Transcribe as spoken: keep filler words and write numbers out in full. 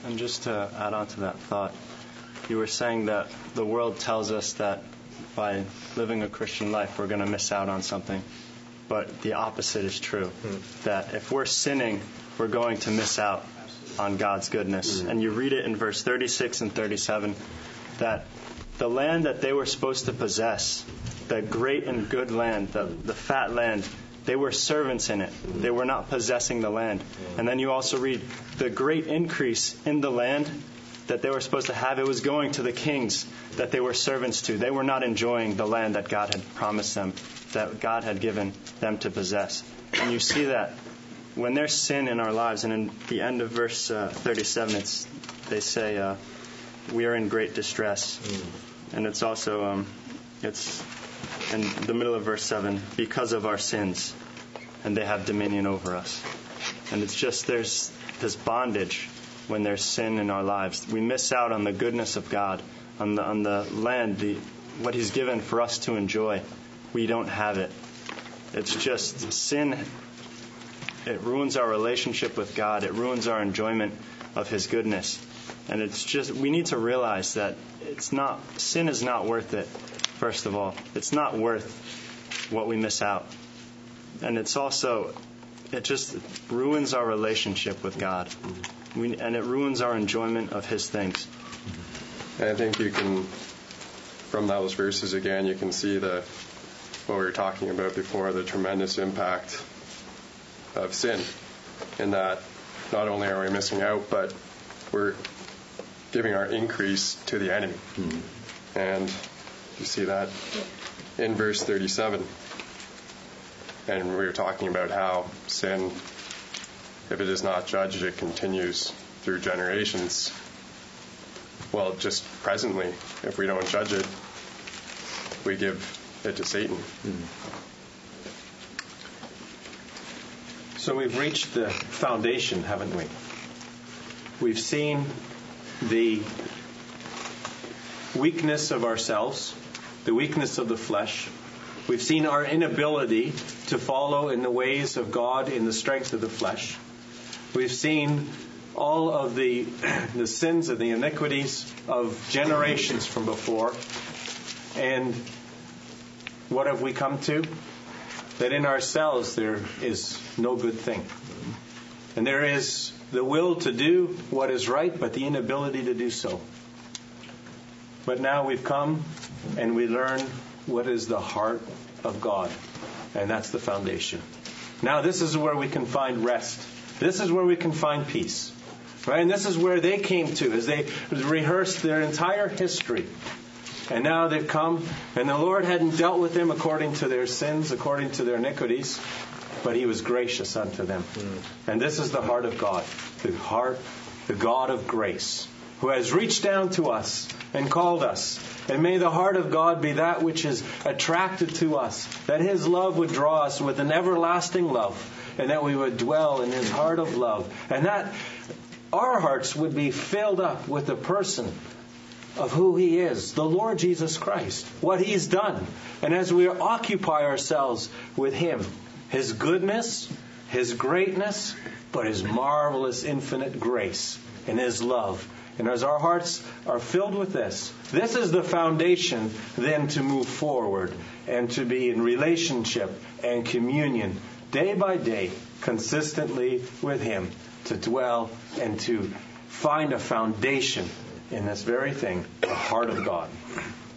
And just to add on to that thought, you were saying that the world tells us that by living a Christian life, we're going to miss out on something. But the opposite is true. Mm. That if we're sinning, we're going to miss out on God's goodness. Mm. And you read it in verse thirty-six and thirty-seven, that the land that they were supposed to possess, the great and good land, the, the fat land, they were servants in it. They were not possessing the land. And then you also read the great increase in the land that they were supposed to have. It was going to the kings that they were servants to. They were not enjoying the land that God had promised them, that God had given them to possess. And you see that when there's sin in our lives, and in the end of verse uh, thirty-seven, it's, they say, uh, we are in great distress. Mm. And it's also, um, it's in the middle of verse seven, because of our sins, and they have dominion over us. And it's just, there's this bondage when there's sin in our lives. We miss out on the goodness of God, on the on the land, the what He's given for us to enjoy. We don't have it. It's just sin. It ruins our relationship with God. It ruins our enjoyment of His goodness. And it's just, we need to realize that it's not, sin is not worth it, first of all. It's not worth what we miss out. And it's also, it just ruins our relationship with God. We, and it ruins our enjoyment of His things. And I think you can, from those verses again, you can see the what we were talking about before, the tremendous impact of sin. In that not only are we missing out, but we're giving our increase to the enemy. Mm-hmm. And you see that in verse thirty-seven. And we were talking about how sin, if it is not judged, it continues through generations. Well, just presently, if we don't judge it, we give it to Satan. Mm-hmm. So we've reached the foundation, haven't we? We've seen the weakness of ourselves, the weakness of the flesh. We've seen our inability to follow in the ways of God in the strength of the flesh. We've seen all of the, the sins and the iniquities of generations from before. And what have we come to? That in ourselves there is no good thing. And there is the will to do what is right, but the inability to do so. But now we've come and we learn what is the heart of God. And that's the foundation. Now this is where we can find rest. This is where we can find peace. Right? And this is where they came to as they rehearsed their entire history. And now they've come, and the Lord hadn't dealt with them according to their sins, according to their iniquities, but He was gracious unto them. Mm. And this is the heart of God, the heart, the God of grace, who has reached down to us and called us. And may the heart of God be that which is attracted to us, that His love would draw us with an everlasting love, and that we would dwell in His heart of love, and that our hearts would be filled up with the person of who He is, the Lord Jesus Christ, what He's done. And as we occupy ourselves with Him, His goodness, His greatness, but His marvelous infinite grace and His love. And as our hearts are filled with this, this is the foundation then to move forward and to be in relationship and communion day by day, consistently with Him, to dwell and to find a foundation in this very thing, the heart of God.